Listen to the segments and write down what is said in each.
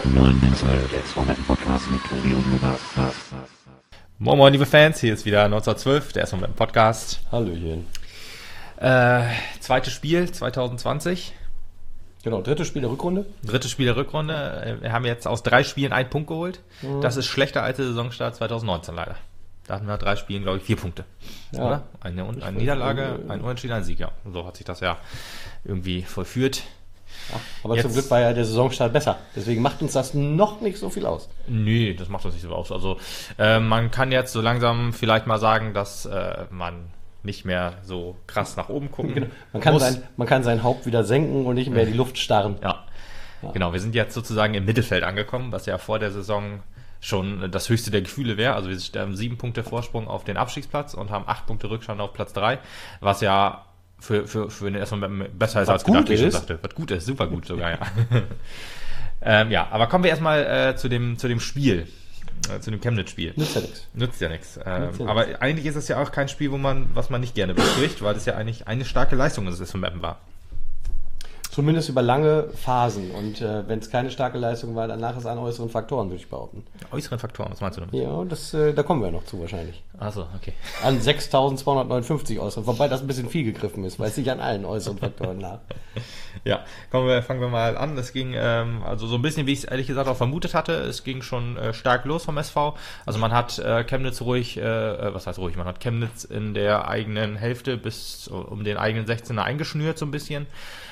Moin Moin, liebe Fans, hier ist wieder 1912, der erste Podcast. Hallöchen. Zweites Spiel 2020. Genau, drittes Spiel der Rückrunde. Wir haben jetzt aus 3 Spielen 1 Punkt geholt. Das ist schlechter als der Saisonstart 2019 leider. Da hatten wir 3 Spielen, glaube ich, 4 Punkte. Ja. Oder? Eine Niederlage, ein Unentschieden, ein Sieg, ja. Und so hat sich das ja irgendwie vollführt. Ja, aber Jetzt, zum Glück war ja der Saisonstart besser. Deswegen macht uns das noch nicht so viel aus. Nee, das macht uns nicht so aus. Also man kann jetzt so langsam vielleicht mal sagen, dass man nicht mehr so krass nach oben gucken Genau. muss. Man kann sein Haupt wieder senken und nicht mehr in die Luft starren. Ja, genau. Wir sind jetzt sozusagen im Mittelfeld angekommen, was ja vor der Saison schon das höchste der Gefühle wäre. Also wir haben 7 Punkte Vorsprung auf den Abstiegsplatz und haben 8 Punkte Rückstand auf Platz 3, was ja für den ersten Moment besser ist als gedacht, wie ich schon sagte. Was gut ist, super gut sogar, ja. Ja, aber kommen wir erstmal zu dem Spiel. Zu dem Chemnitz-Spiel. Nützt ja nichts. Aber eigentlich ist es ja auch kein Spiel, was man nicht gerne bespricht, weil es ja eigentlich eine starke Leistung des SV Meppen war. Zumindest über lange Phasen. Und wenn es keine starke Leistung war, dann lag es an äußeren Faktoren, würde ich behaupten. Äußeren Faktoren, was meinst du damit? Ja, da kommen wir noch zu wahrscheinlich. Achso, okay. An 6.259 äußeren, wobei das ein bisschen viel gegriffen ist, weil es nicht an allen äußeren Faktoren lag. Ja, fangen wir mal an. Es ging also so ein bisschen, wie ich es ehrlich gesagt auch vermutet hatte, es ging schon stark los vom SV. Also man hat Chemnitz man hat Chemnitz in der eigenen Hälfte bis um den eigenen 16er eingeschnürt so ein bisschen.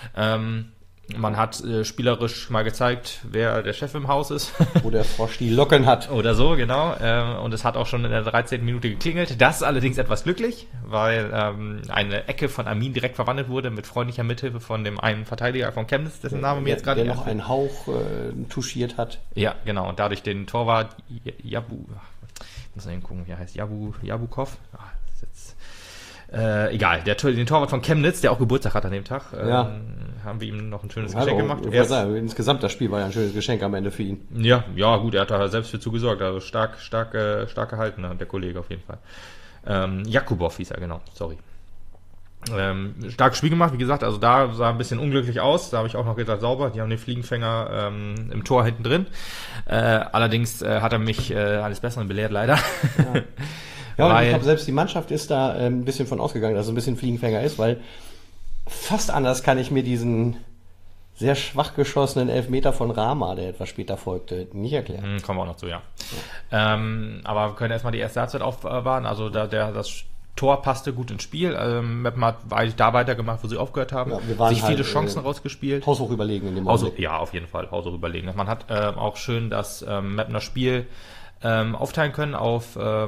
Man hat spielerisch mal gezeigt, wer der Chef im Haus ist. Wo der Frosch die Locken hat. Oder so, genau. Und es hat auch schon in der 13. Minute geklingelt. Das allerdings etwas glücklich, weil eine Ecke von Armin direkt verwandelt wurde mit freundlicher Mithilfe von dem einen Verteidiger von Chemnitz, dessen Name mir jetzt gerade... Der noch einen Hauch touchiert hat. Ja, genau. Und dadurch den Torwart Jabu... Ich muss mal hingucken, wie er heißt. Jabukov? Egal, den Torwart von Chemnitz, der auch Geburtstag hat an dem Tag, haben wir ihm noch ein schönes Geschenk gemacht. Insgesamt das Spiel war ja ein schönes Geschenk am Ende für ihn. Ja, gut, er hat da selbst für zugesorgt, also stark gehalten, der Kollege auf jeden Fall. Jakubov hieß er, genau, sorry. Starkes Spiel gemacht, wie gesagt, also da sah ein bisschen unglücklich aus, da habe ich auch noch gesagt, sauber, die haben den Fliegenfänger im Tor hinten drin. Allerdings hat er mich eines Besseren belehrt, leider. Ja. Ja, und ich glaube, selbst die Mannschaft ist da ein bisschen von ausgegangen, dass es ein bisschen Fliegenfänger ist, weil fast anders kann ich mir diesen sehr schwach geschossenen Elfmeter von Rama, der etwas später folgte, nicht erklären. Kommen wir auch noch zu, ja. Aber wir können erstmal die erste Halbzeit aufwarten. Also das Tor passte gut ins Spiel. Meppen hat eigentlich da weitergemacht, wo sie aufgehört haben. Ja, wir waren sich viele Chancen rausgespielt. Haushoch überlegen in dem Moment. Ja, auf jeden Fall, haushoch überlegen. Man hat auch schön das Meppener Spiel aufteilen können auf,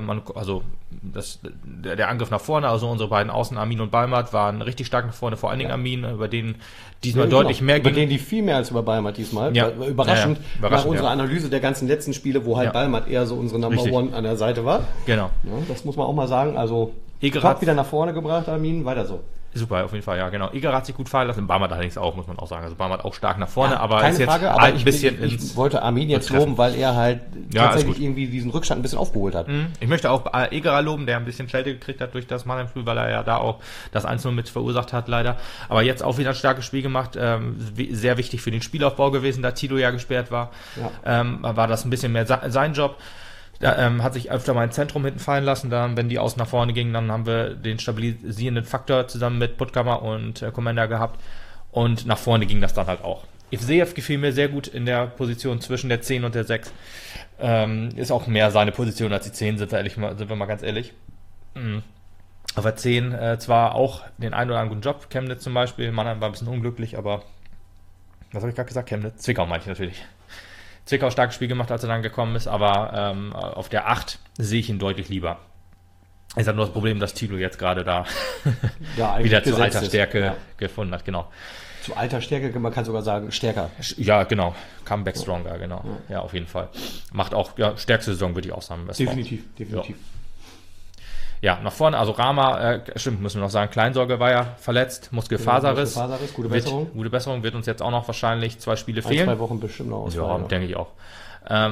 der Angriff nach vorne, also unsere beiden Außen, Armin und Balmert, waren richtig stark nach vorne, vor allen Dingen Armin, über den diesmal deutlich mehr ging. Über den die viel mehr als über Balmert diesmal. Ja. Überraschend nach unserer Analyse der ganzen letzten Spiele, wo halt Balmert eher so unsere Number One an der Seite war. Genau. Ja, das muss man auch mal sagen, also top wieder nach vorne gebracht, Armin, weiter so. Super, auf jeden Fall, ja, genau. Iger hat sich gut fallen lassen, Balmert allerdings auch, muss man auch sagen. Also Balmert auch stark nach vorne, aber keine ist jetzt Frage, aber ein bisschen ich wollte Armin jetzt loben, weil er halt tatsächlich irgendwie diesen Rückstand ein bisschen aufgeholt hat. Ich möchte auch Egerer loben, der ein bisschen Schelte gekriegt hat durch das Mannheim-Spiel, weil er ja da auch das 1-0 mit verursacht hat, leider. Aber jetzt auch wieder ein starkes Spiel gemacht, sehr wichtig für den Spielaufbau gewesen, da Tilo ja gesperrt war. Ja. War das ein bisschen mehr sein Job. Hat sich öfter mal ins Zentrum hinten fallen lassen, dann, wenn die außen nach vorne gingen, dann haben wir den stabilisierenden Faktor zusammen mit Puttkammer und Commander gehabt und nach vorne ging das dann halt auch. Evseev gefiel mir sehr gut in der Position zwischen der 10 und der 6. Ist auch mehr seine Position als die 10, sind wir mal ganz ehrlich. Aber 10 zwar auch den einen oder anderen guten Job, Chemnitz zum Beispiel, Mannheim war ein bisschen unglücklich, aber was habe ich gerade gesagt? Chemnitz? Zwickau meinte ich natürlich. Zwickau starkes Spiel gemacht, als er dann gekommen ist, aber auf der 8 sehe ich ihn deutlich lieber. Es hat nur das Problem, dass Tilo jetzt gerade da wieder zu alter Stärke gefunden hat, genau. Zu alter Stärke, man kann sogar sagen, stärker. Ja, genau. Comeback stronger, genau. Ja, auf jeden Fall. Macht auch, stärkste Saison, würde ich auch sagen. Definitiv. Ja, nach vorne, also Rama, stimmt, müssen wir noch sagen, Kleinsorge war ja verletzt, Muskelfaserriss. Gute Besserung. Gute Besserung, wird uns jetzt auch noch wahrscheinlich 2 Spiele fehlen. 2 Wochen bestimmt noch ausfallen. Ja, denke ich auch.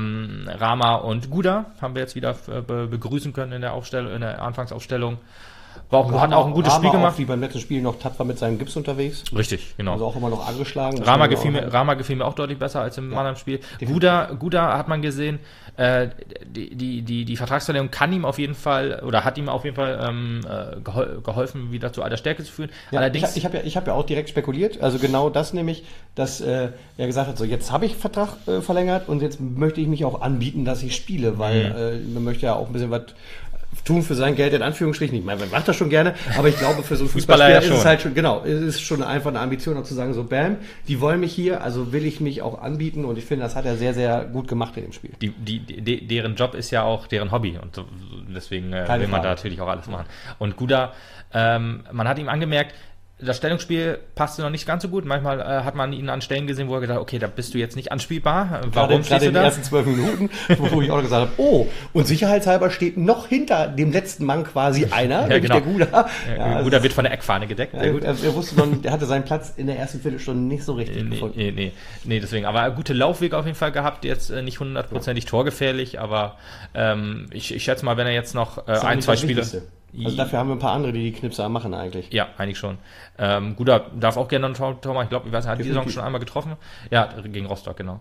Rama und Guda haben wir jetzt wieder begrüßen können in der Anfangsaufstellung. hat auch ein gutes Spiel gemacht. Auch wie beim letzten Spiel noch tapfer mit seinem Gips unterwegs. Richtig, genau. Also auch immer noch angeschlagen. Rama gefiel mir auch deutlich besser als im Mannheim-Spiel. Guda hat man gesehen, die Vertragsverlängerung kann ihm auf jeden Fall, oder hat ihm auf jeden Fall geholfen, wieder zu alter Stärke zu führen. Ja, allerdings, ich hab ja auch direkt spekuliert, also genau das nämlich, dass er gesagt hat, so jetzt habe ich Vertrag verlängert und jetzt möchte ich mich auch anbieten, dass ich spiele, weil man möchte ja auch ein bisschen was tun für sein Geld, in Anführungsstrichen. Ich meine, man macht das schon gerne, aber ich glaube, für so einen Fußballspieler ist es halt schon, genau, es ist schon einfach eine Ambition, auch zu sagen, so bam, die wollen mich hier, also will ich mich auch anbieten, und ich finde, das hat er sehr, sehr gut gemacht in dem Spiel. Deren Job ist ja auch deren Hobby, und deswegen will man da natürlich auch alles machen. Und Guda, man hat ihm angemerkt, das Stellungsspiel passte noch nicht ganz so gut. Manchmal hat man ihn an Stellen gesehen, wo er gedacht hat, okay, da bist du jetzt nicht anspielbar. Warum stehst du da? In den ersten 12 Minuten, wo ich auch gesagt habe, oh, und sicherheitshalber steht noch hinter dem letzten Mann quasi einer, ja, genau. Der Guda. Guda wird von der Eckfahne gedeckt. Sehr gut. Er wusste noch, er hatte seinen Platz in der ersten Viertelstunde nicht so richtig gefunden. Nee, deswegen. Aber gute Laufwege auf jeden Fall gehabt, jetzt nicht 100%ig torgefährlich, aber ich schätze mal, wenn er jetzt noch ein, zwei Spiele... Also dafür haben wir ein paar andere, die Knipser machen eigentlich. Ja, eigentlich schon. Guda darf auch gerne ein Tor machen. Ich glaube, er hat die Saison schon einmal getroffen. Ja, gegen Rostock, genau.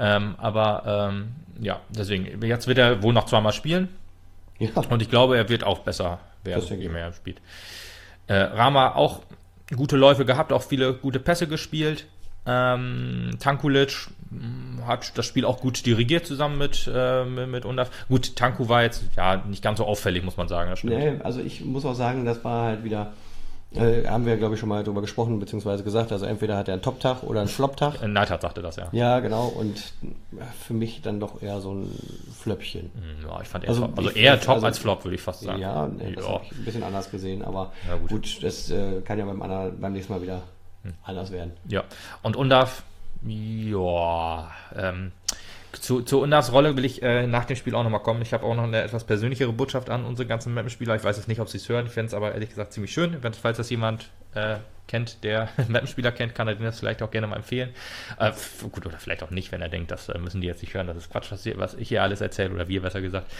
Ja, deswegen. Jetzt wird er wohl noch zweimal spielen. Ja. Und ich glaube, er wird auch besser werden, je mehr er spielt. Rama auch gute Läufe gehabt, auch viele gute Pässe gespielt. Tankulic hat das Spiel auch gut dirigiert zusammen mit Undav. Gut, Tanku war jetzt ja nicht ganz so auffällig, muss man sagen. Das nee, also ich muss auch sagen, das war halt wieder, haben wir, glaube ich, schon mal drüber gesprochen, beziehungsweise gesagt, also entweder hat er einen Top-Tag oder einen Flop-Tag. Neidhardt sagte das, ja. Ja, genau, und für mich dann doch eher so ein Flöppchen. Ja, ich fand eher Top als Flop, würde ich fast sagen. Ja, das habe ich ein bisschen anders gesehen, aber ja, gut, das kann ja beim nächsten Mal wieder anders werden. Ja, und Undav, ja, zu Undavs Rolle will ich nach dem Spiel auch nochmal kommen. Ich habe auch noch eine etwas persönlichere Botschaft an unsere ganzen Mappenspieler. Ich weiß jetzt nicht, ob sie es hören. Ich fände es aber ehrlich gesagt ziemlich schön. Falls das jemand kennt, der Mappenspieler kennt, kann er den das vielleicht auch gerne mal empfehlen. Gut, oder vielleicht auch nicht, wenn er denkt, das müssen die jetzt nicht hören. Das ist Quatsch, was ich hier alles erzähle, oder wir besser gesagt.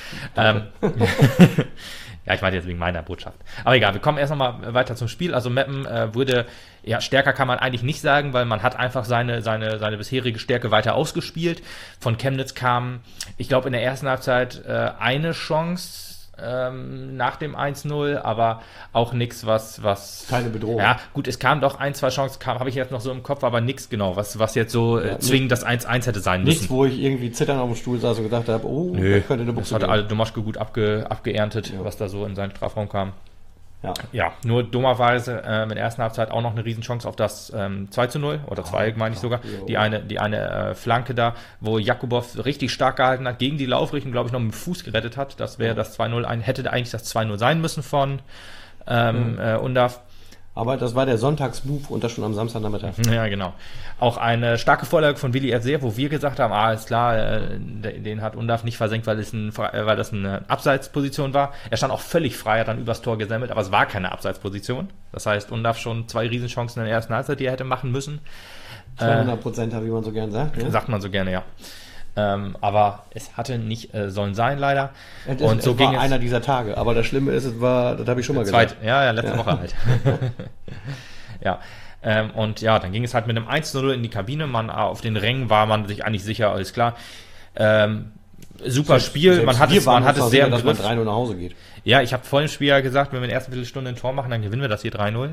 Ja, ich meine jetzt wegen meiner Botschaft. Aber egal, wir kommen erst nochmal weiter zum Spiel. Also Meppen wurde, ja, stärker kann man eigentlich nicht sagen, weil man hat einfach seine bisherige Stärke weiter ausgespielt. Von Chemnitz kam, ich glaube, in der ersten Halbzeit eine Chance nach dem 1-0, aber auch nichts, was... Keine Bedrohung. Ja, gut, es kam doch ein, zwei Chancen, habe ich jetzt noch so im Kopf, aber nichts genau, was jetzt so zwingend das 1-1 hätte sein müssen. Nichts, wo ich irgendwie zitternd auf dem Stuhl saß und gedacht habe, oh, das könnte eine Buchse. Das hat Domaschke gut abgeerntet, was da so in seinen Strafraum kam. Ja, nur dummerweise in der ersten Halbzeit auch noch eine Riesenchance auf das 2-0 oder 2, meine ich sogar. Die eine Flanke da, wo Jakubow richtig stark gehalten hat, gegen die Laufrichtung, glaube ich, noch mit dem Fuß gerettet hat. Das wäre das 2-0, hätte eigentlich das 2-0 sein müssen von Undav. Aber das war der Sonntagsmove und das schon am Samstagnachmittag. Ja, genau. Auch eine starke Vorlage von Willi Erseer, wo wir gesagt haben, ist klar, den hat Undav nicht versenkt, weil das eine Abseitsposition war. Er stand auch völlig frei, hat dann übers Tor gesammelt, aber es war keine Abseitsposition. Das heißt, Undav schon 2 Riesenchancen in der ersten Halbzeit, die er hätte machen müssen. 200%, wie man so gerne sagt. Ne? Sagt man so gerne, ja. Aber es hatte nicht sollen sein, leider. Und so ging es. Einer dieser Tage. Aber das Schlimme ist, das habe ich schon mal gesagt. Letzte Woche halt. Ja. Und ja, dann ging es halt mit einem 1-0 in die Kabine. Auf den Rängen war man sich eigentlich sicher, alles klar. Super Spiel. Man hat es sehr im Griff. Dass man 3-0 nach Hause geht. Ja, ich habe vor dem Spiel ja gesagt, wenn wir in der ersten Viertelstunde ein Tor machen, dann gewinnen wir das hier 3-0.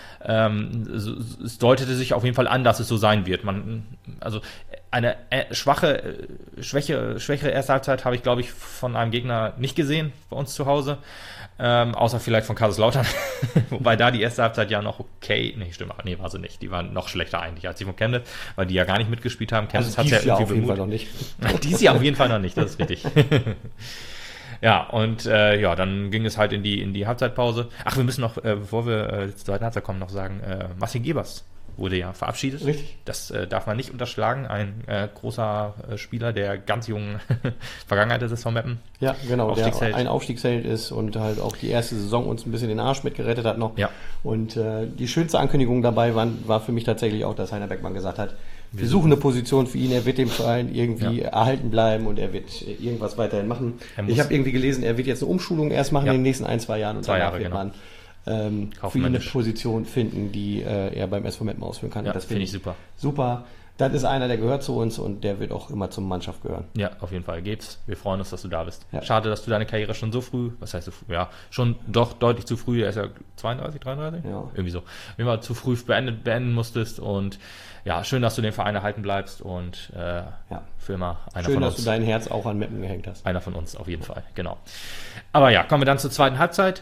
Es deutete sich auf jeden Fall an, dass es so sein wird. Also eine schwächere erste Halbzeit habe ich, glaube ich, von einem Gegner nicht gesehen bei uns zu Hause. Außer vielleicht von Kaiserslautern. Wobei da die erste Halbzeit ja noch okay. Nee, war sie nicht. Die waren noch schlechter eigentlich als die von Chemnitz, weil die ja gar nicht mitgespielt haben. Chemnitz hat ja irgendwie auf jeden Fall noch nicht. Dies Jahr auf jeden Fall noch nicht, das ist richtig. Ja, und dann ging es halt in die Halbzeitpause. Ach, wir müssen noch, bevor wir zur zweiten Halbzeit kommen, noch sagen, Marcin Gebers wurde ja verabschiedet. Richtig. Das darf man nicht unterschlagen. Ein großer Spieler der ganz jungen Vergangenheit des SV Meppen. Ja, genau, der ein Aufstiegsheld ist und halt auch die erste Saison uns ein bisschen den Arsch mitgerettet hat noch. Ja. Und die schönste Ankündigung dabei war für mich tatsächlich auch, dass Heiner Beckmann gesagt hat, wir suchen eine Position für ihn, er wird dem Verein irgendwie erhalten bleiben und er wird irgendwas weiterhin machen. Ich habe irgendwie gelesen, er wird jetzt eine Umschulung erst machen in den nächsten 1-2 Jahren und danach wird man für ihn eine Position finden, die er beim SV Meppen ausführen kann. Ja, das finde ich super. Super. Das ist einer, der gehört zu uns und der wird auch immer zur Mannschaft gehören. Ja, auf jeden Fall geht's. Wir freuen uns, dass du da bist. Ja. Schade, dass du deine Karriere schon so früh, was heißt so früh? Ja, schon doch deutlich zu früh, er ist ja 32, 33? Ja. Irgendwie so. Immer zu früh beenden musstest und ja, schön, dass du den Verein erhalten bleibst und für immer einer schön, von uns. Schön, dass du dein Herz auch an Meppen gehängt hast. Einer von uns, auf jeden Fall, genau. Aber ja, kommen wir dann zur zweiten Halbzeit.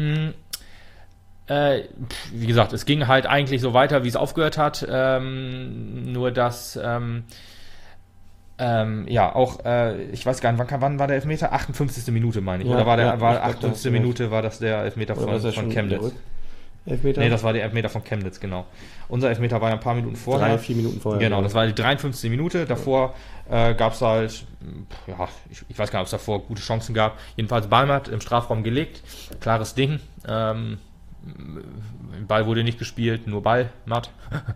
Wie gesagt, es ging halt eigentlich so weiter, wie es aufgehört hat, nur dass ich weiß gar nicht, wann war der Elfmeter? 58. Minute, meine ich. Ja, oder war 58. Minute war das der Elfmeter von Chemnitz? Elfmeter? Nee, das war der Elfmeter von Chemnitz, genau. Unser Elfmeter war ja ein paar Minuten vorher. 3-4 Minuten vorher. Genau, das war die 53. Minute. Davor gab es halt, ich weiß gar nicht, ob es davor gute Chancen gab. Jedenfalls Balmert im Strafraum gelegt. Klares Ding. Ball wurde nicht gespielt, nur Ball, matt.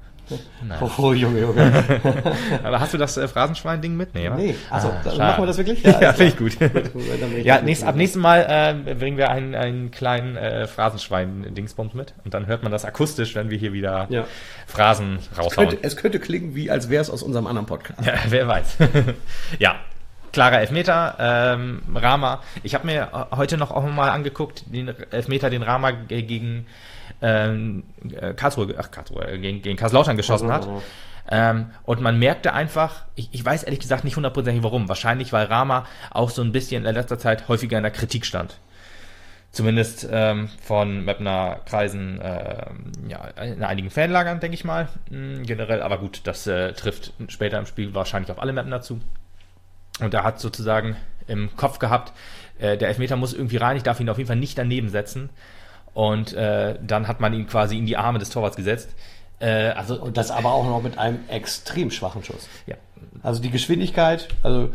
Oh, Junge. Aber hast du das Phrasenschwein-Ding mit? Nee, also machen wir das wirklich? Ja, finde ich gut. Ja, ab nächsten Mal bringen wir einen kleinen Phrasenschwein-Dingsbums mit und dann hört man das akustisch, wenn wir hier wieder Phrasen raushauen. Es könnte klingen, wie als wäre es aus unserem anderen Podcast. Ja, wer weiß. Ja. Klarer Elfmeter, Rama. Ich habe mir heute noch auch mal angeguckt, den Elfmeter, den Rama gegen gegen Kaiserslautern geschossen hat. Und man merkte einfach, ich weiß ehrlich gesagt nicht hundertprozentig warum. Wahrscheinlich, weil Rama auch so ein bisschen in letzter Zeit häufiger in der Kritik stand. Zumindest von Meppner Kreisen, in einigen Fanlagern, denke ich mal. Generell, aber gut, das trifft später im Spiel wahrscheinlich auf alle Meppner zu. Und er hat sozusagen im Kopf gehabt, der Elfmeter muss irgendwie rein, ich darf ihn auf jeden Fall nicht daneben setzen. Und dann hat man ihn quasi in die Arme des Torwarts gesetzt. Und das aber auch noch mit einem extrem schwachen Schuss. Ja. Also die Geschwindigkeit,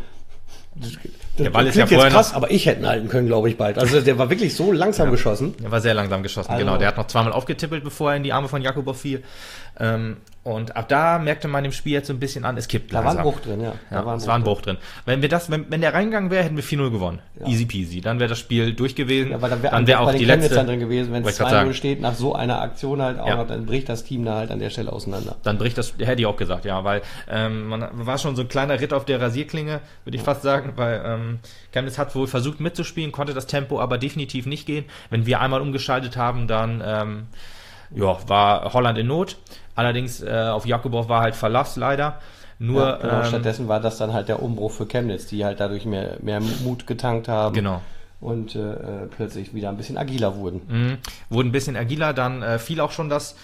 der Ball ist klingt jetzt krass, aber ich hätte ihn halten können, glaube ich, bald. Also der war wirklich so langsam geschossen. Der war sehr langsam geschossen, genau. Der hat noch zweimal aufgetippelt, bevor er in die Arme von Jakubow fiel. Und ab da merkte man im Spiel jetzt so ein bisschen an, es kippt langsam. Da war ein Bruch drin, es war ein Bruch drin. Wenn der reingegangen wäre, hätten wir 4-0 gewonnen. Ja. Easy peasy. Dann wäre das Spiel durch gewesen. Ja, dann wäre auch die letzte dann drin gewesen, wenn es 2-0 steht, nach so einer Aktion halt auch noch, dann bricht das Team da halt an der Stelle auseinander. Dann bricht das, hätte ich auch gesagt, ja, weil man war schon so ein kleiner Ritt auf der Rasierklinge, würde ich fast sagen, weil Chemnitz hat wohl versucht mitzuspielen, konnte das Tempo aber definitiv nicht gehen. Wenn wir einmal umgeschaltet haben, dann war Holland in Not. Allerdings auf Jakubow war halt Verlass leider. Nur stattdessen war das dann halt der Umbruch für Chemnitz, die halt dadurch mehr Mut getankt haben. Genau. Und plötzlich wieder ein bisschen agiler wurden. Wurden ein bisschen agiler, dann fiel auch schon das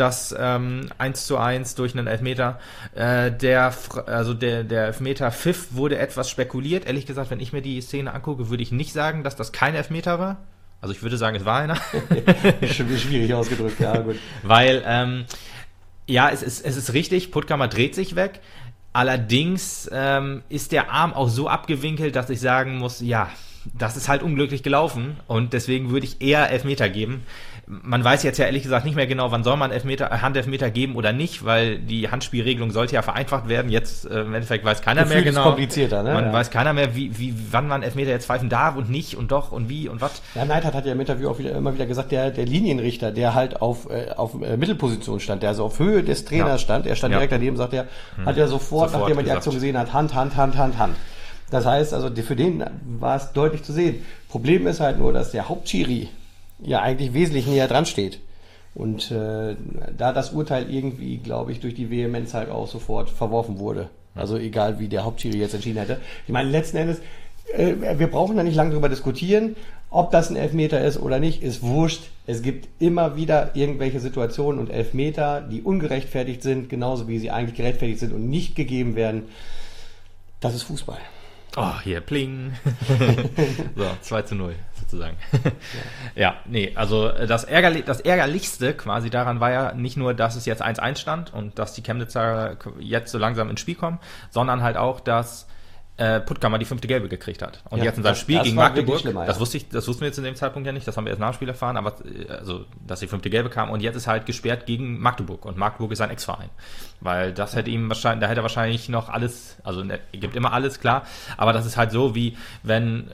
1:1 durch einen Elfmeter. Der Elfmeter-Pfiff wurde etwas spekuliert. Ehrlich gesagt, wenn ich mir die Szene angucke, würde ich nicht sagen, dass das kein Elfmeter war. Also ich würde sagen, es war einer. Schwierig ausgedrückt, ja gut. Weil, es ist richtig, Puttkammer dreht sich weg. Allerdings ist der Arm auch so abgewinkelt, dass ich sagen muss, ja, das ist halt unglücklich gelaufen. Und deswegen würde ich eher Elfmeter geben. Man weiß jetzt ja ehrlich gesagt nicht mehr genau, wann soll man Handelfmeter geben oder nicht, weil die Handspielregelung sollte ja vereinfacht werden. Jetzt im Endeffekt weiß keiner mehr genau. Ist komplizierter, ne? Man weiß keiner mehr, wann man Elfmeter jetzt pfeifen darf und nicht und doch und wie und was. Ja, Neidhardt hat ja im Interview auch immer wieder gesagt, der Linienrichter, der halt auf Mittelposition stand, der also auf Höhe des Trainers stand, er stand direkt daneben, sagt er, hat ja sofort, nachdem er die Aktion gesehen hat, Hand. Das heißt, also für den war es deutlich zu sehen. Problem ist halt nur, dass der Hauptschiri ja eigentlich wesentlich näher dran steht. Und da das Urteil irgendwie, glaube ich, durch die Vehemenz halt auch sofort verworfen wurde. Also egal, wie der Hauptschiri jetzt entschieden hätte. Ich meine, letzten Endes, wir brauchen da nicht lange drüber diskutieren, ob das ein Elfmeter ist oder nicht, ist wurscht. Es gibt immer wieder irgendwelche Situationen und Elfmeter, die ungerechtfertigt sind, genauso wie sie eigentlich gerechtfertigt sind und nicht gegeben werden. Das ist Fußball. Oh, hier, pling. So, 2:0 sozusagen. Also das Ärgerlichste quasi daran war ja nicht nur, dass es jetzt 1:1 stand und dass die Chemnitzer jetzt so langsam ins Spiel kommen, sondern halt auch, dass Puttkammer die 5. Gelbe gekriegt hat. Und jetzt in seinem Spiel gegen Magdeburg, das wussten wir jetzt in dem Zeitpunkt ja nicht, das haben wir erst nach dem Spiel erfahren, aber dass die 5. Gelbe kam und jetzt ist halt gesperrt gegen Magdeburg und Magdeburg ist sein Ex-Verein. Weil das hätte da hätte er wahrscheinlich noch alles, also er gibt immer alles, klar, aber das ist halt so, wie wenn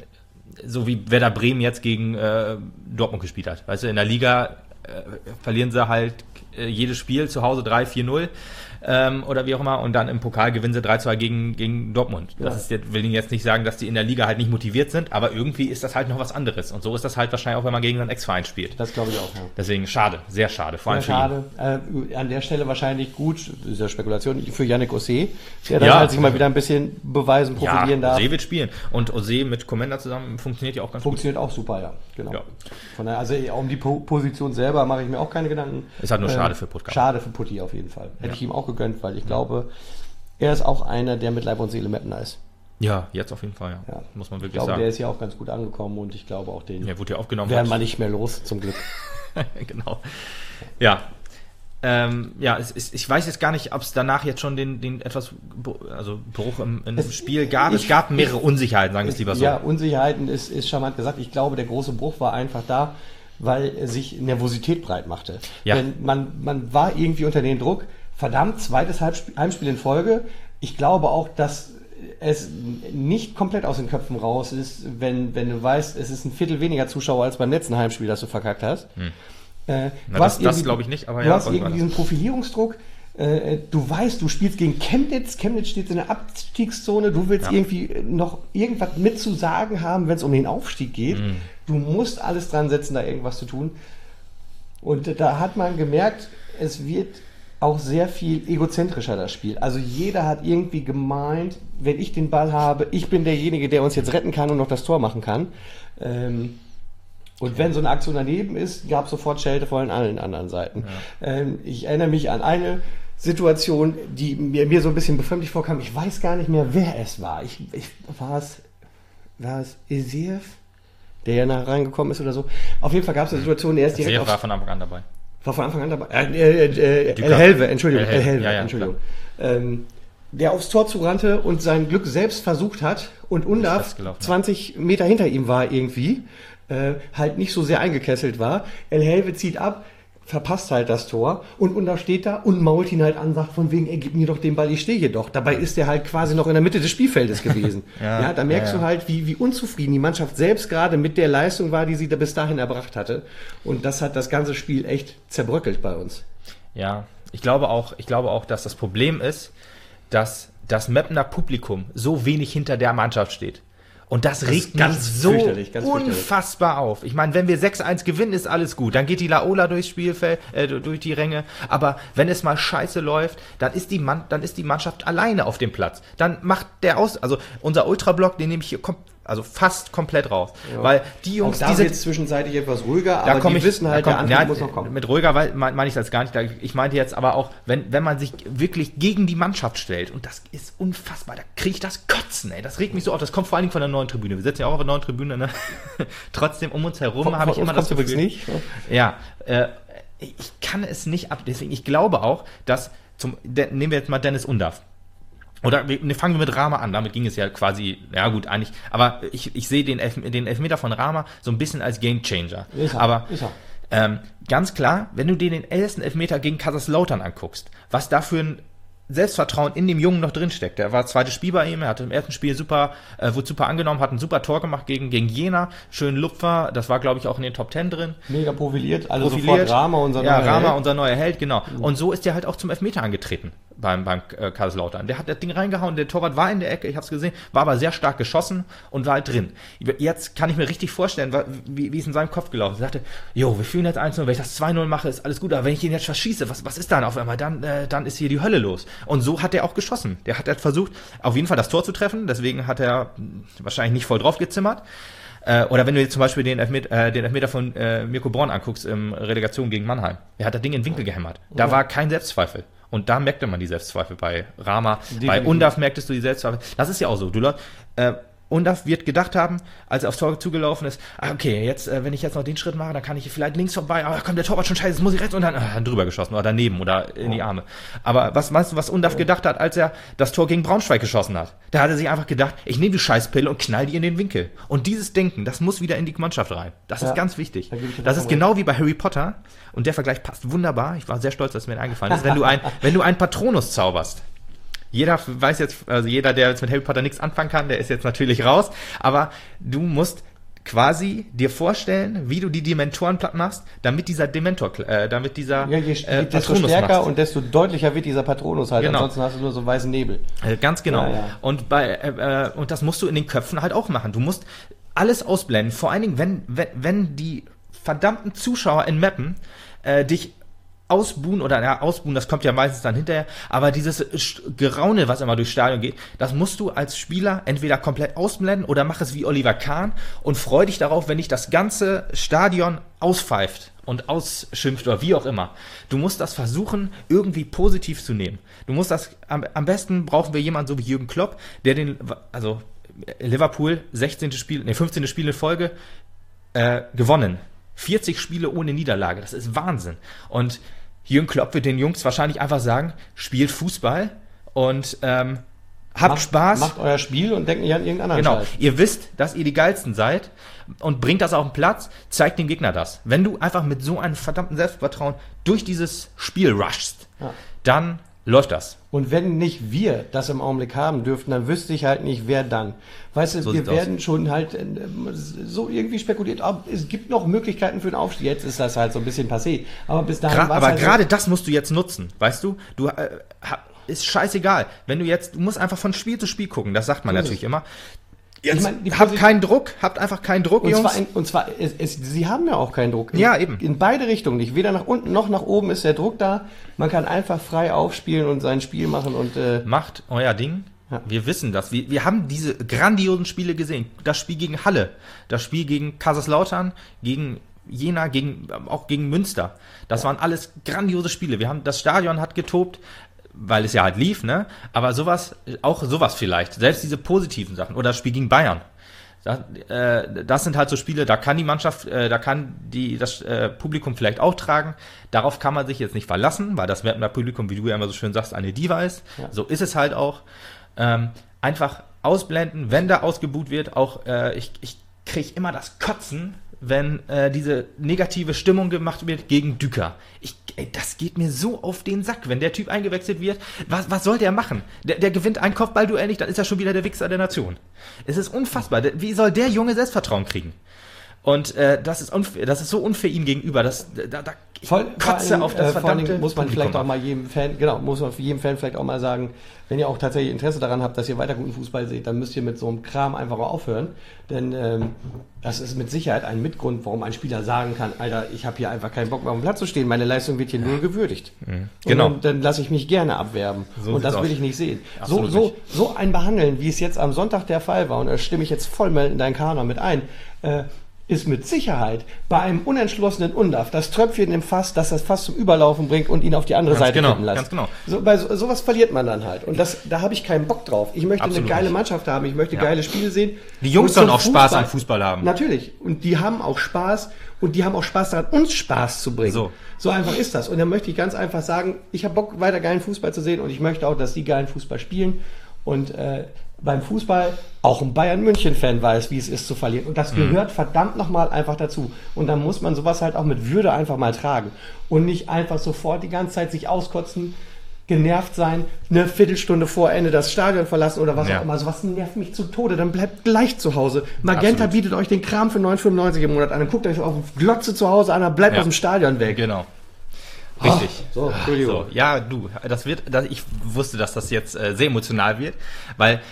so wie Werder Bremen jetzt gegen Dortmund gespielt hat. Weißt du, in der Liga verlieren sie halt jedes Spiel zu Hause 3-4-0 oder wie auch immer und dann im Pokal gewinnen sie 3-2 gegen Dortmund. Das ist jetzt, will ich jetzt nicht sagen, dass die in der Liga halt nicht motiviert sind, aber irgendwie ist das halt noch was anderes und so ist das halt wahrscheinlich auch, wenn man gegen seinen Ex-Verein spielt. Das glaube ich auch, ja. Deswegen schade, sehr schade. Vor allem sehr schade. An der Stelle wahrscheinlich gut, das ist ja Spekulation, für Yannick Osé, der dann halt sich mal wieder ein bisschen beweisen, profilieren darf. Osé wird spielen und Osé mit Komenda zusammen funktioniert ja auch ganz gut. Funktioniert auch super, ja. Genau. Ja. Von daher, also um die Position selber mache ich mir auch keine Gedanken. Ist halt nur schade für Putti. Schade für Putti auf jeden Fall. Hätte ich ihm auch gegönnt, weil ich glaube, er ist auch einer, der mit Leib und Seele Mapner ist. Ja, jetzt auf jeden Fall, ja. Muss man wirklich sagen. Ich glaube, der ist ja auch ganz gut angekommen und ich glaube auch den wurde ja aufgenommen. Werden wir nicht mehr los, zum Glück. Genau. Ja. Ich weiß jetzt gar nicht, ob es danach jetzt schon den etwas, also Bruch im Spiel gab. Es gab mehrere Unsicherheiten, sagen wir es lieber so. Ja, Unsicherheiten ist charmant gesagt. Ich glaube, der große Bruch war einfach da, weil sich Nervosität breit machte. Ja. Denn man war irgendwie unter den Druck, verdammt, zweites Heimspiel in Folge. Ich glaube auch, dass es nicht komplett aus den Köpfen raus ist, wenn du weißt, es ist ein Viertel weniger Zuschauer als beim letzten Heimspiel, das du verkackt hast. Das glaube ich nicht, aber du hast irgendwie diesen Profilierungsdruck. Du weißt, du spielst gegen Chemnitz. Chemnitz steht in der Abstiegszone. Du willst irgendwie noch irgendwas mitzusagen haben, wenn es um den Aufstieg geht. Du musst alles dran setzen, da irgendwas zu tun. Und da hat man gemerkt, es wird auch sehr viel egozentrischer, das Spiel. Also jeder hat irgendwie gemeint, wenn ich den Ball habe, ich bin derjenige, der uns jetzt retten kann und noch das Tor machen kann. Und wenn so eine Aktion daneben ist, gab es sofort Schelte von allen anderen Seiten. Ja. Ich erinnere mich an eine Situation, die mir so ein bisschen befremdlich vorkam. Ich weiß gar nicht mehr, wer es war. War es Esiev, der ja nach reingekommen ist oder so? Auf jeden Fall gab es eine Situation, er ist direkt Esiev war von Anfang an dabei. War von Anfang an dabei. El Helve, Entschuldigung. Der aufs Tor zurannte und sein Glück selbst versucht hat und Undav 20 Meter hinter ihm war irgendwie. Halt nicht so sehr eingekesselt war. El Helve zieht ab, verpasst halt das Tor und Undav steht da und mault ihn halt an, sagt von wegen, gib mir doch den Ball, ich stehe hier doch. Dabei ist er halt quasi noch in der Mitte des Spielfeldes gewesen. Da merkst du halt, wie unzufrieden die Mannschaft selbst gerade mit der Leistung war, die sie da bis dahin erbracht hatte. Und das hat das ganze Spiel echt zerbröckelt bei uns. Ja, ich glaube auch, dass das Problem ist, dass das Meppner Publikum so wenig hinter der Mannschaft steht. Und das regt mich so unfassbar auf. Ich meine, wenn wir 6-1 gewinnen, ist alles gut. Dann geht die Laola durchs Spielfeld, durch die Ränge. Aber wenn es mal scheiße läuft, dann ist die Mannschaft alleine auf dem Platz. Dann macht also unser Ultrablock, den nehme ich hier fast komplett raus. Ja. Weil die Jungs, die sind jetzt zwischenzeitlich etwas ruhiger, aber die wissen halt, der Antrieb muss noch kommen. Mit ruhiger meine ich das gar nicht. Ich meinte jetzt aber auch, wenn man sich wirklich gegen die Mannschaft stellt, und das ist unfassbar, da kriege ich das Kotzen, ey. Das regt mich so auf. Das kommt vor allen Dingen von der neuen Tribüne. Wir sitzen ja auch auf der neuen Tribüne, ne? Trotzdem um uns herum habe ich immer das Gefühl. Nicht. Ja, ich kann es nicht ab. Deswegen, ich glaube auch, dass nehmen wir jetzt mal Dennis Undav. Oder fangen wir mit Rama an, damit ging es ja quasi, ja gut, eigentlich, aber ich sehe den Elfmeter von Rama so ein bisschen als Gamechanger. Aber ganz klar, wenn du dir den ersten Elfmeter gegen Kaiserslautern anguckst, was da für ein Selbstvertrauen in dem Jungen noch drinsteckt. Der war zweites Spiel bei ihm, er hat im ersten Spiel wurde super angenommen, hat ein super Tor gemacht gegen Jena, schönen Lupfer, das war glaube ich auch in den Top 10 drin. Mega profiliert, sofort Rama, unser neuer Held. Ja, Rama, unser neuer Held, genau. Und so ist der halt auch zum Elfmeter angetreten beim Kaiserslautern. Der hat das Ding reingehauen, der Torwart war in der Ecke, ich hab's gesehen, war aber sehr stark geschossen und war halt drin. Jetzt kann ich mir richtig vorstellen, wie es in seinem Kopf gelaufen ist. Er sagte, wir führen jetzt 1-0, wenn ich das 2-0 mache, ist alles gut, aber wenn ich ihn jetzt verschieße, was ist dann auf einmal? Dann ist hier die Hölle los. Und so hat er auch geschossen. Der hat halt versucht, auf jeden Fall das Tor zu treffen, deswegen hat er wahrscheinlich nicht voll drauf gezimmert. Oder wenn du jetzt zum Beispiel den Elfmeter von Mirko Born anguckst in Relegation gegen Mannheim. Er hat das Ding in den Winkel gehämmert. Da war kein Selbstzweifel. Und da merkte man die Selbstzweifel bei Rama. Definitiv. Bei Undav merktest du die Selbstzweifel. Das ist ja auch so. Undav wird gedacht haben, als er aufs Tor zugelaufen ist, okay, jetzt, wenn ich jetzt noch den Schritt mache, dann kann ich vielleicht links vorbei, aber kommt der Torwart schon scheiße, jetzt muss ich rechts und dann drüber geschossen oder daneben oder in die Arme. Aber was meinst du, was Undav gedacht hat, als er das Tor gegen Braunschweig geschossen hat? Da hat er sich einfach gedacht, ich nehme die Scheißpille und knall die in den Winkel. Und dieses Denken, das muss wieder in die Mannschaft rein. Das ist ganz wichtig. Das ist genau wie bei Harry Potter und der Vergleich passt wunderbar. Ich war sehr stolz, dass mir eingefallen ist. Wenn du einen Patronus zauberst, jeder weiß jetzt, also jeder, der jetzt mit Harry Potter nichts anfangen kann, der ist jetzt natürlich raus, aber du musst quasi dir vorstellen, wie du die Dementoren platt machst, damit dieser Dementor, desto stärker machst. Und desto deutlicher wird dieser Patronus halt. Genau. Ansonsten hast du nur so weißen Nebel. Ganz genau. Ja. Und und das musst du in den Köpfen halt auch machen. Du musst alles ausblenden. Vor allen Dingen, wenn die verdammten Zuschauer in Meppen dich ausbuhen ausbuhen, das kommt ja meistens dann hinterher, aber dieses Geraune, was immer durchs Stadion geht, das musst du als Spieler entweder komplett ausblenden oder mach es wie Oliver Kahn und freu dich darauf, wenn dich das ganze Stadion auspfeift und ausschimpft oder wie auch immer. Du musst das versuchen, irgendwie positiv zu nehmen. Du musst das, am besten brauchen wir jemanden so wie Jürgen Klopp, der Liverpool 15 Spiele in Folge gewonnen. 40 Spiele ohne Niederlage, das ist Wahnsinn. Und Jürgen Klopp wird den Jungs wahrscheinlich einfach sagen, spielt Fußball und habt Spaß. Macht euer Spiel und denkt nicht an irgendeinen anderen Scheiß. Ihr wisst, dass ihr die Geilsten seid und bringt das auf den Platz, zeigt dem Gegner das. Wenn du einfach mit so einem verdammten Selbstvertrauen durch dieses Spiel rushst, dann läuft das. Und wenn nicht wir das im Augenblick haben dürften, dann wüsste ich halt nicht, wer dann. Weißt du, wir werden schon halt so irgendwie spekuliert, es gibt noch Möglichkeiten für den Aufstieg. Jetzt ist das halt so ein bisschen passé. Aber bis dahin aber halt gerade das musst du jetzt nutzen, weißt du? Ist scheißegal. Du musst einfach von Spiel zu Spiel gucken, das sagt man natürlich immer. Jetzt habt einfach keinen Druck, Jungs. Sie haben ja auch keinen Druck. Ja, eben. In beide Richtungen nicht. Weder nach unten noch nach oben ist der Druck da. Man kann einfach frei aufspielen und sein Spiel machen und macht euer Ding. Ja. Wir wissen das. Wir haben diese grandiosen Spiele gesehen. Das Spiel gegen Halle, das Spiel gegen Kaiserslautern, gegen Jena, auch gegen Münster. Das waren alles grandiose Spiele. Das Stadion hat getobt, weil es ja halt lief, ne? Aber sowas vielleicht. Selbst diese positiven Sachen. Oder das Spiel gegen Bayern. Das sind halt so Spiele, da kann die Mannschaft, das Publikum vielleicht auch tragen. Darauf kann man sich jetzt nicht verlassen, weil das Mettner Publikum, wie du ja immer so schön sagst, eine Diva ist. Ja. So ist es halt auch. Einfach ausblenden, wenn da ausgebuht wird. Auch ich kriege immer das Kotzen, wenn diese negative Stimmung gemacht wird gegen Düker. Das geht mir so auf den Sack, wenn der Typ eingewechselt wird. Was soll der machen? Der gewinnt ein Kopfballduell nicht, dann ist er schon wieder der Wichser der Nation. Es ist unfassbar. Wie soll der Junge Selbstvertrauen kriegen? Und das ist so unfair ihm gegenüber. Kotze auf das verdammte vor allem muss man Publikum vielleicht auch mal jedem Fan vielleicht auch mal sagen, wenn ihr auch tatsächlich Interesse daran habt, dass ihr weiter guten Fußball seht, dann müsst ihr mit so einem Kram einfach aufhören. Denn das ist mit Sicherheit ein Mitgrund, warum ein Spieler sagen kann, Alter, ich habe hier einfach keinen Bock mehr auf dem Platz zu stehen, meine Leistung wird hier nur gewürdigt. Genau. Und dann lasse ich mich gerne abwerben. So und das will ich nicht sehen. So ein Behandeln, wie es jetzt am Sonntag der Fall war, und da stimme ich jetzt voll in deinen Kanon mit ein, ist mit Sicherheit bei einem unentschlossenen Undaf das Tröpfchen im Fass, das das Fass zum Überlaufen bringt und ihn auf die andere Seite kippen lässt. Ganz genau. Bei sowas verliert man dann halt. Und da habe ich keinen Bock drauf. Ich möchte eine geile Mannschaft haben, ich möchte geile Spiele sehen. Die Jungs sollen auch Spaß am Fußball haben. Natürlich. Und die haben auch Spaß und die haben auch Spaß daran, uns Spaß zu bringen. So einfach ist das. Und dann möchte ich ganz einfach sagen, ich habe Bock, weiter geilen Fußball zu sehen und ich möchte auch, dass die geilen Fußball spielen. Und beim Fußball auch ein Bayern-München-Fan weiß, wie es ist zu verlieren. Und das gehört verdammt nochmal einfach dazu. Und dann muss man sowas halt auch mit Würde einfach mal tragen. Und nicht einfach sofort die ganze Zeit sich auskotzen, genervt sein, eine Viertelstunde vor Ende das Stadion verlassen oder was auch immer. Sowas nervt mich zu Tode. Dann bleibt gleich zu Hause. Magenta bietet euch den Kram für 9,95 im Monat an. Dann guckt euch auf Glotze zu Hause an, dann bleibt aus dem Stadion weg. Genau. Richtig. Entschuldigung. Ja, ich wusste, dass das jetzt sehr emotional wird, weil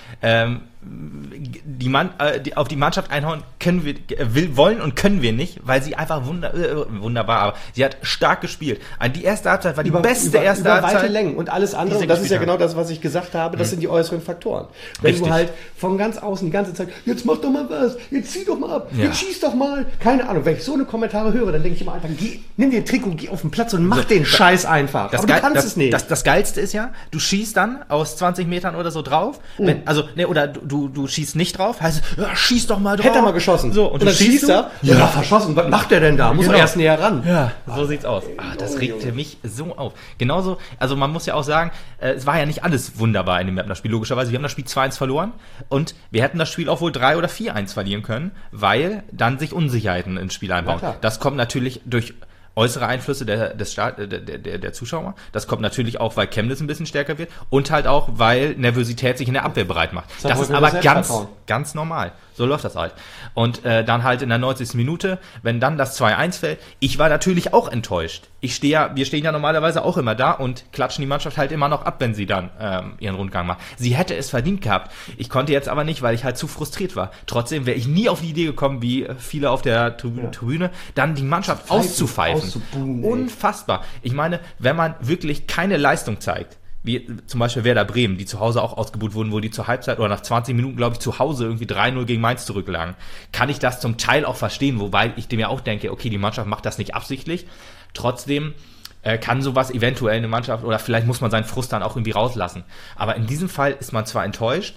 auf die Mannschaft einhauen wollen und können wir nicht, weil sie einfach wunderbar, aber sie hat stark gespielt. Die erste Halbzeit war die beste erste Halbzeit. Weite Längen und alles andere, und das ist ja genau das, was ich gesagt habe, das sind die äußeren Faktoren. Wenn du halt von ganz außen die ganze Zeit, jetzt mach doch mal was, jetzt zieh doch mal ab, jetzt schieß doch mal, keine Ahnung, wenn ich so eine Kommentare höre, dann denke ich immer einfach, nimm dir ein Trikot, geh auf den Platz und mach den Scheiß einfach. Aber du kannst es nicht. Das Geilste ist ja, du schießt dann aus 20 Metern oder so drauf, du schießt nicht drauf, heißt, schieß doch mal drauf. Hätte er mal geschossen. So, und dann schießt er. Ja, verschossen. Was macht der denn da? Muss er erst näher ran. Ja, so sieht's aus. Das regte mich so auf. Genauso, also man muss ja auch sagen, es war ja nicht alles wunderbar in dem Mettner Spiel, logischerweise. Wir haben das Spiel 2-1 verloren und wir hätten das Spiel auch wohl 3 oder 4-1 verlieren können, weil dann sich Unsicherheiten ins Spiel einbauen. Das kommt natürlich durch äußere Einflüsse der Zuschauer. Das kommt natürlich auch, weil Chemnitz ein bisschen stärker wird und halt auch, weil Nervosität sich in der Abwehr bereit macht. Das ist aber ganz normal. So läuft das halt. Und dann halt in der 90. Minute, wenn dann das 2-1 fällt, ich war natürlich auch enttäuscht. Wir stehen ja normalerweise auch immer da und klatschen die Mannschaft halt immer noch ab, wenn sie dann ihren Rundgang macht. Sie hätte es verdient gehabt. Ich konnte jetzt aber nicht, weil ich halt zu frustriert war. Trotzdem wäre ich nie auf die Idee gekommen, wie viele auf der Tribüne, dann die Mannschaft auszupfeifen. Unfassbar. Ich meine, wenn man wirklich keine Leistung zeigt, wie zum Beispiel Werder Bremen, die zu Hause auch ausgebuht wurden, wo die zur Halbzeit oder nach 20 Minuten, glaube ich, zu Hause irgendwie 3-0 gegen Mainz zurücklagen, kann ich das zum Teil auch verstehen, wobei ich mir auch denke, okay, die Mannschaft macht das nicht absichtlich. Trotzdem kann sowas eventuell eine Mannschaft, oder vielleicht muss man seinen Frust dann auch irgendwie rauslassen. Aber in diesem Fall ist man zwar enttäuscht,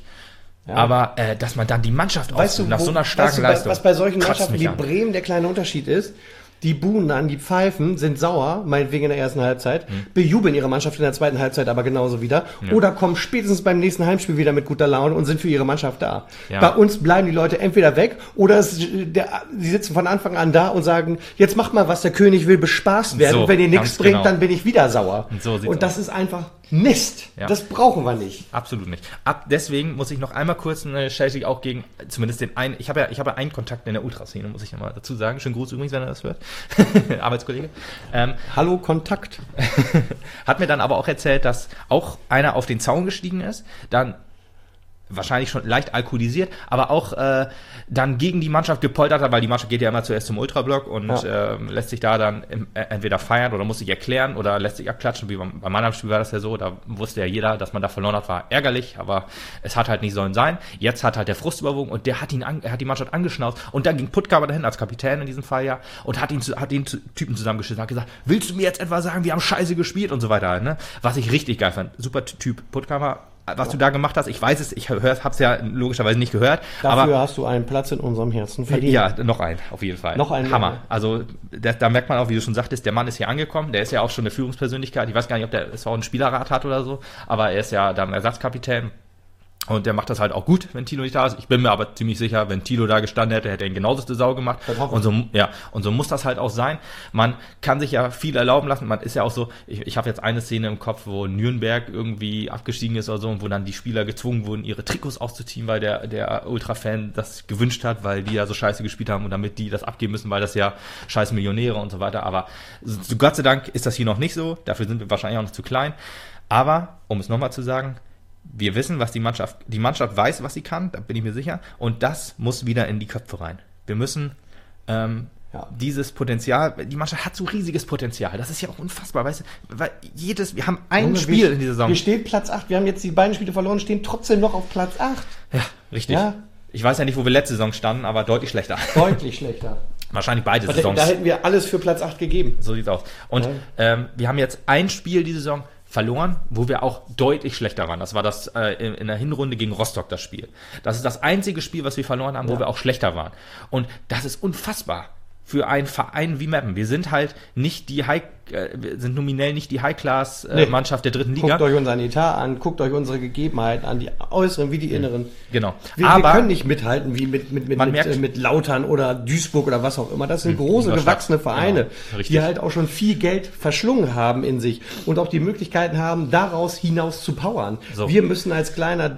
aber dass man dann die Mannschaft nach so einer starken Leistung... Was bei solchen Mannschaften wie Bremen der kleine Unterschied ist, die buhen an, die pfeifen, sind sauer, meinetwegen in der ersten Halbzeit, bejubeln ihre Mannschaft in der zweiten Halbzeit aber genauso wieder oder kommen spätestens beim nächsten Heimspiel wieder mit guter Laune und sind für ihre Mannschaft da. Ja. Bei uns bleiben die Leute entweder weg oder sie sitzen von Anfang an da und sagen, jetzt macht mal, was der König will, bespaßt werden und wenn ihr nichts bringt, dann bin ich wieder sauer. Und das ist einfach Mist. Ja. Das brauchen wir nicht. Absolut nicht. Deswegen muss ich noch einmal kurz eine Schelle auch gegen, zumindest den einen, ich habe einen Kontakt in der Ultraszene, muss ich nochmal dazu sagen. Schönen Gruß übrigens, wenn er das hört. Arbeitskollege. Hallo Kontakt. Hat mir dann aber auch erzählt, dass auch einer auf den Zaun gestiegen ist, dann wahrscheinlich schon leicht alkoholisiert, aber auch dann gegen die Mannschaft gepoltert hat, weil die Mannschaft geht ja immer zuerst zum Ultrablock und lässt sich da dann entweder feiern oder muss sich erklären oder lässt sich abklatschen. Wie bei meinem Spiel war das ja so, da wusste ja jeder, dass man da verloren hat, war ärgerlich, aber es hat halt nicht sollen sein. Jetzt hat halt der Frust überwogen und der hat die Mannschaft angeschnauzt und dann ging Puttkamer dahin, als Kapitän in diesem Fall ja, und hat den Typen zusammengeschissen, hat gesagt, willst du mir jetzt etwa sagen, wir haben scheiße gespielt und so weiter halt, ne? Was ich richtig geil fand. Super Typ Puttkamer. Was du da gemacht hast, ich weiß es, ich hab's ja logischerweise nicht gehört. Dafür hast du einen Platz in unserem Herzen verdient. Ja, noch einen, auf jeden Fall. Noch einen. Hammer. Also da merkt man auch, wie du schon sagtest, der Mann ist hier angekommen, der ist ja auch schon eine Führungspersönlichkeit. Ich weiß gar nicht, ob der auch einen Spielerrat hat oder so, aber er ist ja dann Ersatzkapitän. Und der macht das halt auch gut, wenn Thilo nicht da ist. Ich bin mir aber ziemlich sicher, wenn Thilo da gestanden hätte, hätte er ihn genauso zur Sau gemacht. Und so muss das halt auch sein. Man kann sich ja viel erlauben lassen. Man ist ja auch so, ich habe jetzt eine Szene im Kopf, wo Nürnberg irgendwie abgestiegen ist oder so und wo dann die Spieler gezwungen wurden, ihre Trikots auszuziehen, weil der Ultra-Fan das gewünscht hat, weil die ja so scheiße gespielt haben und damit die das abgeben müssen, weil das ja scheiß Millionäre und so weiter. Aber so Gott sei Dank ist das hier noch nicht so. Dafür sind wir wahrscheinlich auch noch zu klein. Aber, um es nochmal zu sagen, wir wissen, was die Mannschaft weiß, was sie kann, da bin ich mir sicher. Und das muss wieder in die Köpfe rein. Wir müssen dieses Potenzial, die Mannschaft hat so riesiges Potenzial. Das ist ja auch unfassbar, weißt du, weil wir haben ein Spiel in dieser Saison. Wir stehen Platz 8, wir haben jetzt die beiden Spiele verloren, stehen trotzdem noch auf Platz 8. Ja, richtig. Ja. Ich weiß ja nicht, wo wir letzte Saison standen, aber deutlich schlechter. Deutlich schlechter. Wahrscheinlich beide Saisons. Da hätten wir alles für Platz 8 gegeben. So sieht's aus. Und wir haben jetzt ein Spiel diese Saison verloren, wo wir auch deutlich schlechter waren. Das war das in der Hinrunde gegen Rostock, das Spiel. Das ist das einzige Spiel, was wir verloren haben, wo wir auch schlechter waren. Und das ist unfassbar für einen Verein wie Meppen. Wir sind halt nicht sind nominell nicht die High-Class-Mannschaft der dritten Liga. Guckt euch unseren Etat an, guckt euch unsere Gegebenheiten an, die äußeren wie die inneren. Genau. Wir können nicht mithalten wie mit Lautern oder Duisburg oder was auch immer. Das sind große, gewachsene Vereine, die halt auch schon viel Geld verschlungen haben in sich und auch die Möglichkeiten haben, daraus hinaus zu powern. So. Wir müssen als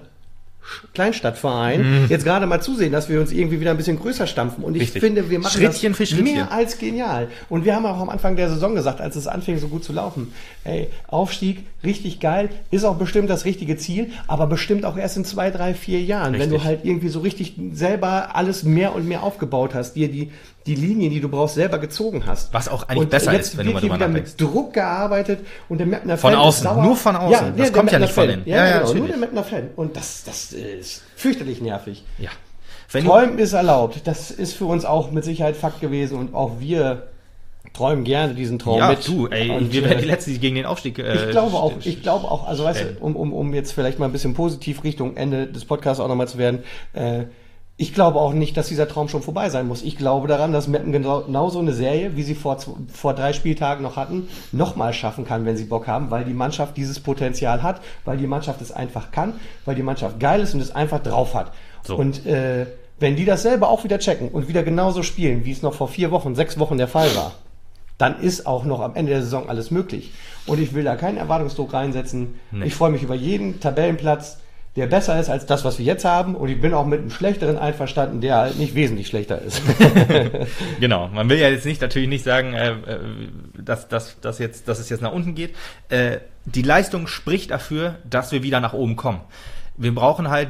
Kleinstadtverein jetzt gerade mal zusehen, dass wir uns irgendwie wieder ein bisschen größer stampfen. Und ich finde, wir machen Schrittchen das für Schrittchen. Mehr als genial. Und wir haben auch am Anfang der Saison gesagt, als es anfing so gut zu laufen, Aufstieg, richtig geil, ist auch bestimmt das richtige Ziel, aber bestimmt auch erst in 2, 3, 4 Jahren, wenn du halt irgendwie so richtig selber alles mehr und mehr aufgebaut hast, dir die Linien, die du brauchst, selber gezogen hast. Was auch eigentlich besser ist, wenn du mal drüber nachdenkst. Mit Druck gearbeitet und der Mettner Fan von außen, nur von außen. Ja, das kommt ja nicht von innen. Ja, genau, nur der Mettner Fan. Und das ist fürchterlich nervig. Ja. Träumen ist erlaubt. Das ist für uns auch mit Sicherheit Fakt gewesen und auch wir träumen gerne diesen Traum mit. Wir werden die Letzten, die gegen den Aufstieg ich glaube auch, also weißt du, um jetzt vielleicht mal ein bisschen positiv Richtung Ende des Podcasts auch nochmal zu werden, ich glaube auch nicht, dass dieser Traum schon vorbei sein muss. Ich glaube daran, dass Meppen genauso eine Serie, wie sie vor 3 Spieltagen noch hatten, nochmal schaffen kann, wenn sie Bock haben, weil die Mannschaft dieses Potenzial hat, weil die Mannschaft es einfach kann, weil die Mannschaft geil ist und es einfach drauf hat. So. Und wenn die das selber auch wieder checken und wieder genauso spielen, wie es noch vor 4 Wochen, 6 Wochen der Fall war, dann ist auch noch am Ende der Saison alles möglich. Und ich will da keinen Erwartungsdruck reinsetzen. Nee. Ich freue mich über jeden Tabellenplatz. der besser ist als das, was wir jetzt haben. Und ich bin auch mit einem schlechteren einverstanden, der halt nicht wesentlich schlechter ist. Genau, man will ja jetzt natürlich nicht sagen, dass es jetzt nach unten geht. Die Leistung spricht dafür, dass wir wieder nach oben kommen. Wir brauchen halt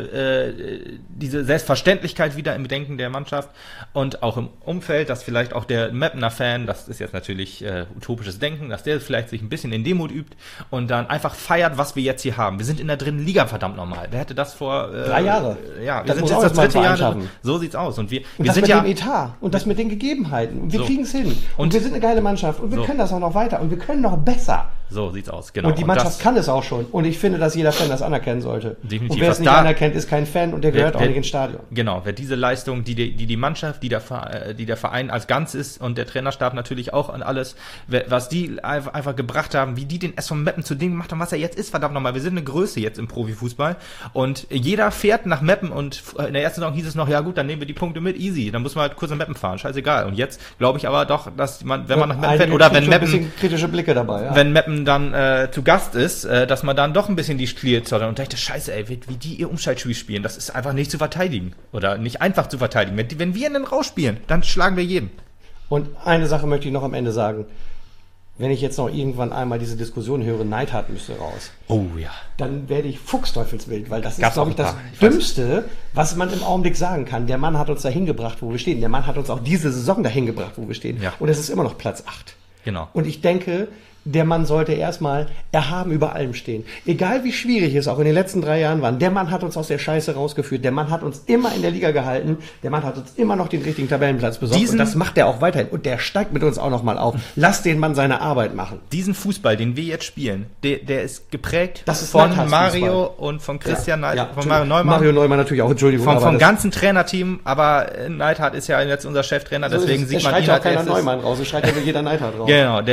diese Selbstverständlichkeit wieder im Denken der Mannschaft und auch im Umfeld, dass vielleicht auch der Mappener Fan, das ist jetzt natürlich utopisches Denken, dass der vielleicht sich ein bisschen in Demut übt und dann einfach feiert, was wir jetzt hier haben. Wir sind in der dritten Liga, verdammt nochmal. Wer hätte das vor 3 Jahre? Ja, wir sind jetzt das dritte Jahr. So sieht's aus. Und das sind mit dem Etat und das mit den Gegebenheiten. Und wir kriegen es hin. Und wir sind eine geile Mannschaft und wir können das auch noch weiter und wir können noch besser. So sieht's aus, genau. Und die Mannschaft kann es auch schon. Und ich finde, dass jeder Fan das anerkennen sollte. Definitiv. Und wer es nicht anerkennt, ist kein Fan und der gehört auch nicht ins Stadion. Genau, wer diese Leistung, die Mannschaft, die der Verein als Ganzes und der Trainerstab natürlich auch und alles, was die einfach gebracht haben, wie die den SV Meppen zu dem gemacht haben, was er jetzt ist, verdammt nochmal. Wir sind eine Größe jetzt im Profifußball und jeder fährt nach Meppen und in der ersten Saison hieß es noch, ja gut, dann nehmen wir die Punkte mit, easy, dann muss man halt kurz nach Meppen fahren, scheißegal. Und jetzt glaube ich aber doch, dass man, wenn man nach Meppen fährt oder wenn Meppen, ein bisschen kritische Blicke dabei, ja. Wenn Meppen dann zu Gast ist, dass man dann doch ein bisschen die Spiele zottert und dachte, scheiße, ey, wie die ihr Umschaltspiel spielen, das ist einfach nicht zu verteidigen oder nicht einfach zu verteidigen. Wenn wir einen rausspielen, dann schlagen wir jeden. Und eine Sache möchte ich noch am Ende sagen. Wenn ich jetzt noch irgendwann einmal diese Diskussion höre, Neidhardt müsste raus. Oh ja. Dann werde ich fuchsteufelswild, weil das ist, glaube ich, das Dümmste, was man im Augenblick sagen kann. Der Mann hat uns dahin gebracht, wo wir stehen. Der Mann hat uns auch diese Saison dahin gebracht, wo wir stehen. Ja. Und es ist immer noch Platz 8. Genau. Und ich denke, der Mann sollte erstmal erhaben über allem stehen. Egal wie schwierig es auch in den letzten 3 Jahren war. Der Mann hat uns aus der Scheiße rausgeführt. Der Mann hat uns immer in der Liga gehalten. Der Mann hat uns immer noch den richtigen Tabellenplatz besorgt. Und das macht er auch weiterhin. Und der steigt mit uns auch noch mal auf. Lass den Mann seine Arbeit machen. Diesen Fußball, den wir jetzt spielen, der ist geprägt von Mario und von Christian von Mario Neumann. Mario Neumann natürlich auch, Entschuldigung. Vom ganzen Trainerteam, aber Neidhardt ist ja jetzt unser Cheftrainer, deswegen sieht man ihn halt keiner Neumann raus, es schreit ja jeder Neidhardt raus. Genau,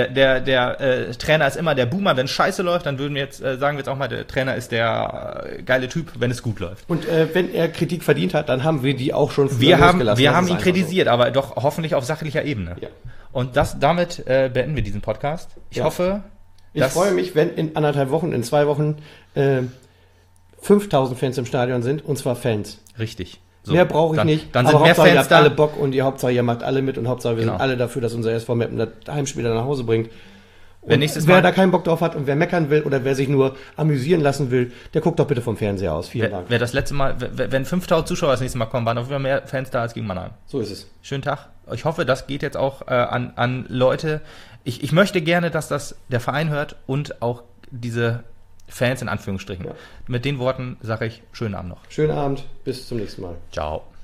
der Trainer ist immer der Boomer, wenn Scheiße läuft, dann würden wir jetzt, sagen wir jetzt auch mal, der Trainer ist der geile Typ, wenn es gut läuft. Und wenn er Kritik verdient hat, dann haben wir die auch schon früher losgelassen. Wir haben ihn kritisiert, so. Aber doch hoffentlich auf sachlicher Ebene. Ja. Und damit beenden wir diesen Podcast. Ich hoffe, ich freue mich, wenn in 1,5 Wochen, in 2 Wochen 5.000 Fans im Stadion sind, und zwar Fans. Richtig. So, mehr brauche ich nicht. Dann sind mehr Fans ihr habt alle Bock und die Hauptsache, ihr macht alle mit und Hauptsache, wir sind alle dafür, dass unser SV Meppen das Heimspiel nach Hause bringt. Wer da keinen Bock drauf hat und wer meckern will oder wer sich nur amüsieren lassen will, der guckt doch bitte vom Fernseher aus. Vielen Dank. Wer das letzte Mal, wenn 5.000 Zuschauer das nächste Mal kommen, waren auf jeden Fall mehr Fans da als gegen Mannheim. So ist es. Schönen Tag. Ich hoffe, das geht jetzt auch an Leute. Ich möchte gerne, dass das der Verein hört und auch diese Fans in Anführungsstrichen. Ja. Mit den Worten sage ich schönen Abend noch. Schönen Abend, bis zum nächsten Mal. Ciao.